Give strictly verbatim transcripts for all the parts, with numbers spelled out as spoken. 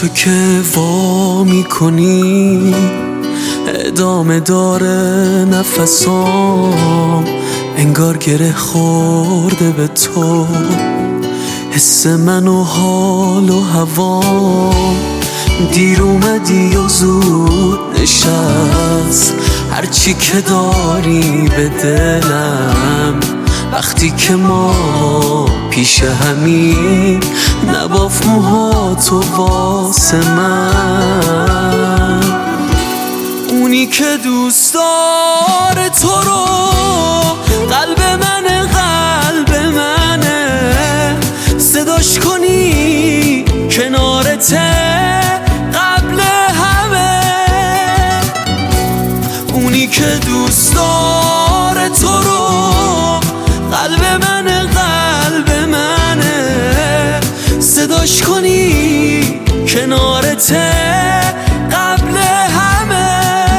تو که وا میکنی ادامه داره نفسام، انگار گره خورده به تو حس من و حال و هوام. دیر اومدی و زود نشست هرچی که داری به دلم، وقتی که ما پیش همین نباف موهاتو واسه من. اونی که دوست داره تو رو قلب منه، قلب منه، صداش کنی کنارته قبل همه. اونی که دوست داره تو رو قلب منه، قلب منه، صداش کنی کنارته قبل همه.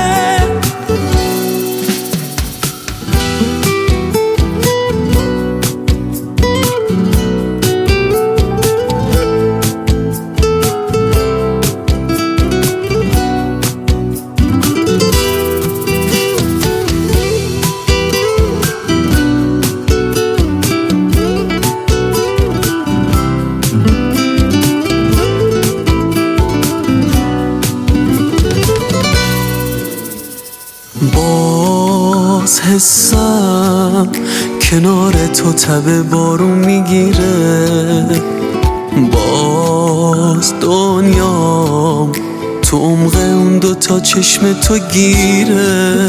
باز حسم کنار تو تب بارون میگیره، باز دنیام تو عمق اون دوتا چشم تو گیره.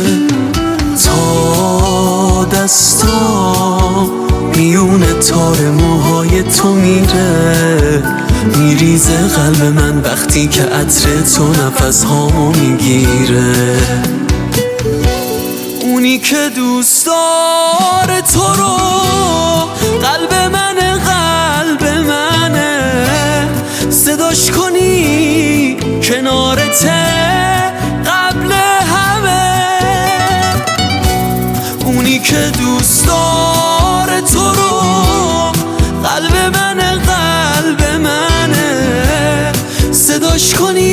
تا دستام میونه تار موهای تو میره، میریزه قلب من وقتی که عطر تو نفس هامو میگیره. اونی که دوست داره تو رو قلب منه، قلب منه، صداش کنی کنارته قبل همه. اونی که دوست داره تو رو قلب منه، قلب منه، صداش کنی